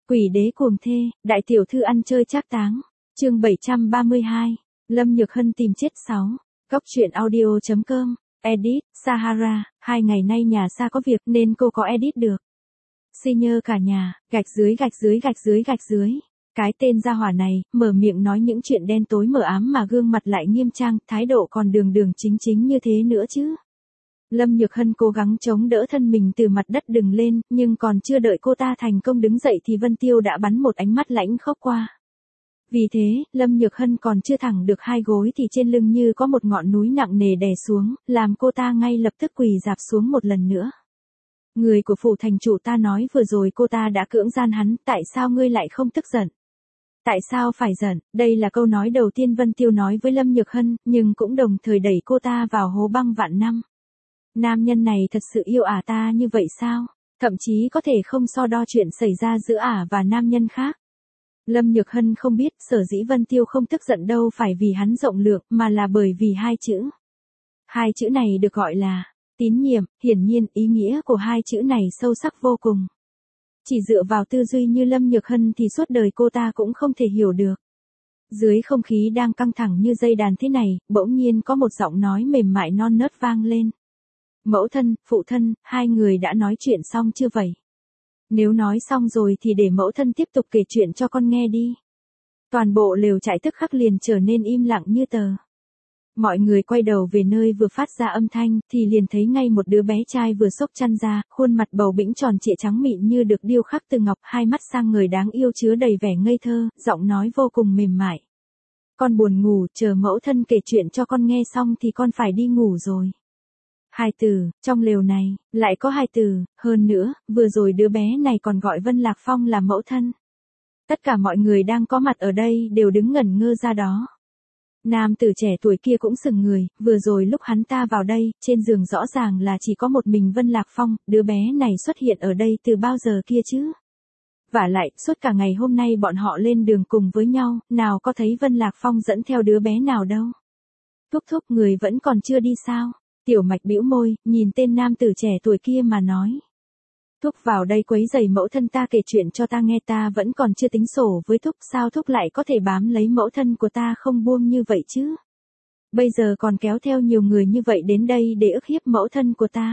Quỷ đế cuồng thê, đại tiểu thư ăn chơi trác táng. Chương 732. Lâm Nhược Hân tìm chết 6. Góc truyện audio.com. Edit, Sahara, 2 ngày nay nhà Sa có việc nên cô có edit được. Si nhơ cả nhà, gạch dưới gạch dưới gạch dưới gạch dưới. Cái tên gia hỏa này, mở miệng nói những chuyện đen tối mờ ám mà gương mặt lại nghiêm trang, thái độ còn đường đường chính chính như thế nữa chứ. Lâm Nhược Hân cố gắng chống đỡ thân mình từ mặt đất đứng lên, nhưng còn chưa đợi cô ta thành công đứng dậy thì Vân Tiêu đã bắn một ánh mắt lãnh khốc qua. Vì thế, Lâm Nhược Hân còn chưa thẳng được 2 gối thì trên lưng như có một ngọn núi nặng nề đè xuống, làm cô ta ngay lập tức quỳ rạp xuống một lần nữa. Người của phủ thành chủ ta nói vừa rồi cô ta đã cưỡng gian hắn, tại sao ngươi lại không tức giận? Tại sao phải giận? Đây là câu nói đầu tiên Vân Tiêu nói với Lâm Nhược Hân, nhưng cũng đồng thời đẩy cô ta vào hố băng vạn năm. Nam nhân này thật sự yêu ả ta như vậy sao? Thậm chí có thể không so đo chuyện xảy ra giữa ả và nam nhân khác. Lâm Nhược Hân không biết sở dĩ Vân Tiêu không tức giận đâu phải vì hắn rộng lượng mà là bởi vì 2 chữ. 2 chữ này được gọi là tín nhiệm, hiển nhiên ý nghĩa của 2 chữ này sâu sắc vô cùng. Chỉ dựa vào tư duy như Lâm Nhược Hân thì suốt đời cô ta cũng không thể hiểu được. Dưới không khí đang căng thẳng như dây đàn thế này, bỗng nhiên có một giọng nói mềm mại non nớt vang lên. Mẫu thân, phụ thân, 2 người đã nói chuyện xong chưa vậy? Nếu nói xong rồi thì để mẫu thân tiếp tục kể chuyện cho con nghe đi. Toàn bộ lều trại tức khắc liền trở nên im lặng như tờ. Mọi người quay đầu về nơi vừa phát ra âm thanh thì liền thấy ngay một đứa bé trai vừa xốc chăn ra, khuôn mặt bầu bĩnh tròn trịa trắng mịn như được điêu khắc từ ngọc, 2 mắt sang người đáng yêu chứa đầy vẻ ngây thơ, giọng nói vô cùng mềm mại. Con buồn ngủ, chờ mẫu thân kể chuyện cho con nghe xong thì con phải đi ngủ rồi. 2 từ, trong lều này, lại có 2 từ, hơn nữa, vừa rồi đứa bé này còn gọi Vân Lạc Phong là mẫu thân. Tất cả mọi người đang có mặt ở đây đều đứng ngẩn ngơ ra đó. Nam tử trẻ tuổi kia cũng sững người, vừa rồi lúc hắn ta vào đây, trên giường rõ ràng là chỉ có một mình Vân Lạc Phong, đứa bé này xuất hiện ở đây từ bao giờ kia chứ? Vả lại, suốt cả ngày hôm nay bọn họ lên đường cùng với nhau, nào có thấy Vân Lạc Phong dẫn theo đứa bé nào đâu. Thúc thúc người vẫn còn chưa đi sao? Tiểu Mạch bĩu môi, nhìn tên nam tử trẻ tuổi kia mà nói. Thúc vào đây quấy rầy mẫu thân ta kể chuyện cho ta nghe, ta vẫn còn chưa tính sổ với thúc, sao thúc lại có thể bám lấy mẫu thân của ta không buông như vậy chứ? Bây giờ còn kéo theo nhiều người như vậy đến đây để ức hiếp mẫu thân của ta.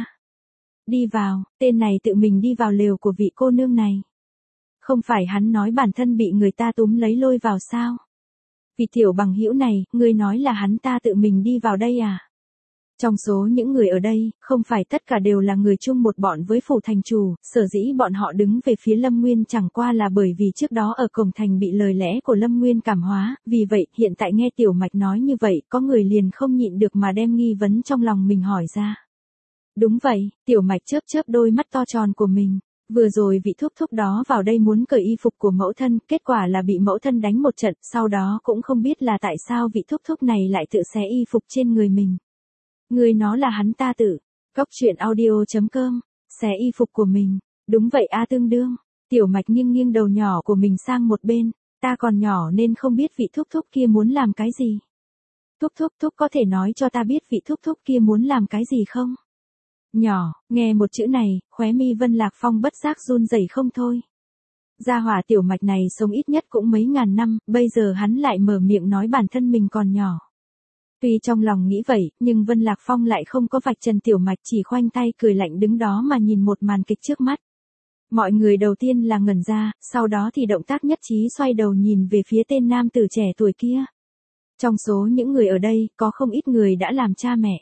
Đi vào, tên này tự mình đi vào lều của vị cô nương này. Không phải hắn nói bản thân bị người ta túm lấy lôi vào sao? Vì tiểu bằng hữu này, ngươi nói là hắn ta tự mình đi vào đây à? Trong số những người ở đây, không phải tất cả đều là người chung một bọn với phủ thành chủ, sở dĩ bọn họ đứng về phía Lâm Nguyên chẳng qua là bởi vì trước đó ở cổng thành bị lời lẽ của Lâm Nguyên cảm hóa, vì vậy hiện tại nghe Tiểu Mạch nói như vậy, có người liền không nhịn được mà đem nghi vấn trong lòng mình hỏi ra. Đúng vậy, Tiểu Mạch chớp chớp đôi mắt to tròn của mình. Vừa rồi vị thúc thúc đó vào đây muốn cởi y phục của mẫu thân, kết quả là bị mẫu thân đánh một trận, sau đó cũng không biết là tại sao vị thúc thúc này lại tự xé y phục trên người mình. Người nó là hắn ta tự. Góc truyện audio.com. Xé y phục của mình. Đúng vậy a, tương đương. Tiểu Mạch nghiêng đầu nhỏ của mình sang một bên. Ta còn nhỏ nên không biết vị thúc thúc kia muốn làm cái gì. Thúc có thể nói cho ta biết vị thúc thúc kia muốn làm cái gì không? Nhỏ, nghe một chữ này, khóe mi Vân Lạc Phong bất giác run rẩy không thôi. Gia hỏa Tiểu Mạch này sống ít nhất cũng mấy ngàn năm, bây giờ hắn lại mở miệng nói bản thân mình còn nhỏ. Tuy trong lòng nghĩ vậy, nhưng Vân Lạc Phong lại không có vạch trần Tiểu Mạch, chỉ khoanh tay cười lạnh đứng đó mà nhìn một màn kịch trước mắt. Mọi người đầu tiên là ngẩn ra, sau đó thì động tác nhất trí xoay đầu nhìn về phía tên nam tử trẻ tuổi kia. Trong số những người ở đây, có không ít người đã làm cha mẹ.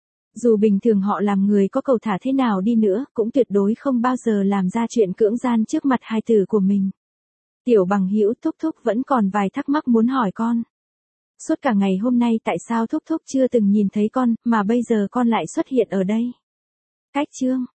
Dù bình thường họ làm người có cầu thả thế nào đi nữa, cũng tuyệt đối không bao giờ làm ra chuyện cưỡng gian trước mặt hài tử của mình. Tiểu bằng hữu, thúc vẫn còn vài thắc mắc muốn hỏi con. Suốt cả ngày hôm nay tại sao thúc chưa từng nhìn thấy con, mà bây giờ con lại xuất hiện ở đây? Cách chương.